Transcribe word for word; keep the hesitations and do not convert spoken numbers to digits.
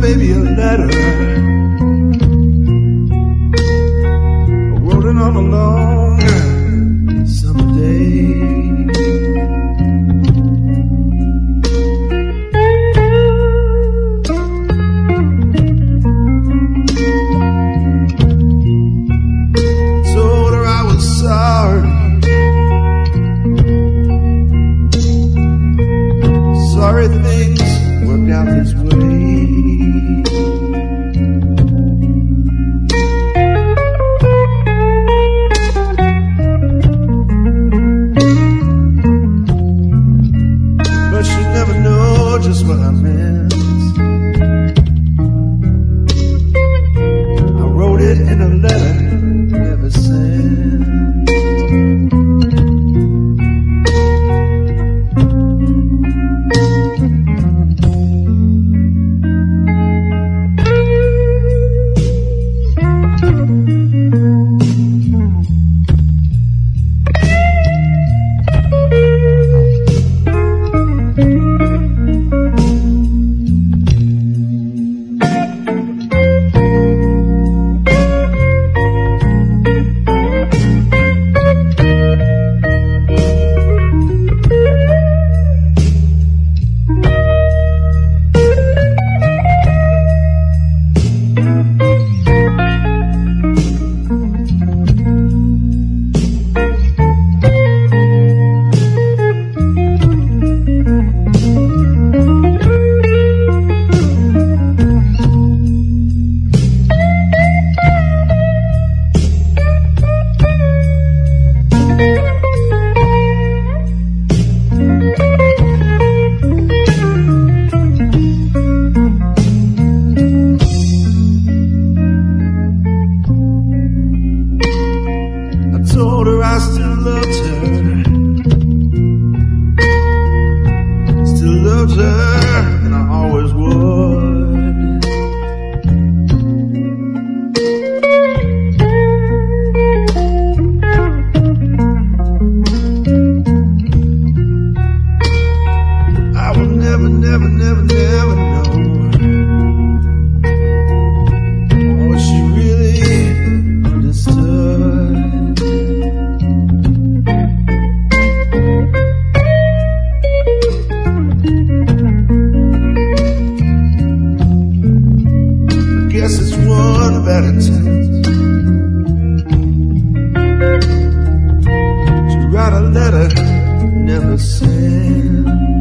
baby a letter. I wrote it on a long summer day. Told her I was sorry. Sorry things worked out this way. But she'd never know just what I meant. I wrote it in a letter never sent. Told her I still loved her, still loved her, and I always would. I will never, never, never, never know what she really understood. Guess it's one bad attempt to write a letter never sent.